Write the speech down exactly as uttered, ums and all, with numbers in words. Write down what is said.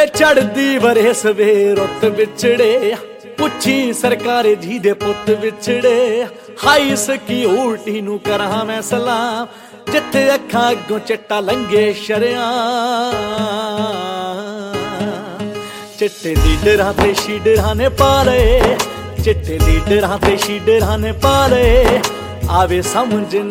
ਵੇ ਚੜਦੀ ਵਰੇਸ ਵੇ ਰੁੱਤ ਵਿਛੜੇ ਪੁੱਛੀ ਸਰਕਾਰੇ ਜੀ ਦੇ ਪੁੱਤ ਵਿਛੜੇ ਹਾਈ ਸਿਕਿਉਰਟੀ ਨੂੰ ਕਰਾਂ ਮੈਂ ਸਲਾਮ ਜਿੱਥੇ ਅੱਖਾਂ ਅੱਗੋਂ ਚਿੱਟਾ ਲੰਘੇ ਸ਼ਰਿਆਂ ਚਿੱਟੇ ਲੀਡਰਾਂ ਤੇ ਸ਼ੀਡਰਾਂ ਨੇ ਪਾ ਲਏ ਚਿੱਟੇ ਲੀਡਰਾਂ ਤੇ ਸ਼ੀਡਰਾਂ ਨੇ ਪਾ ਲਏ ਆਵੇ ਸਮਝ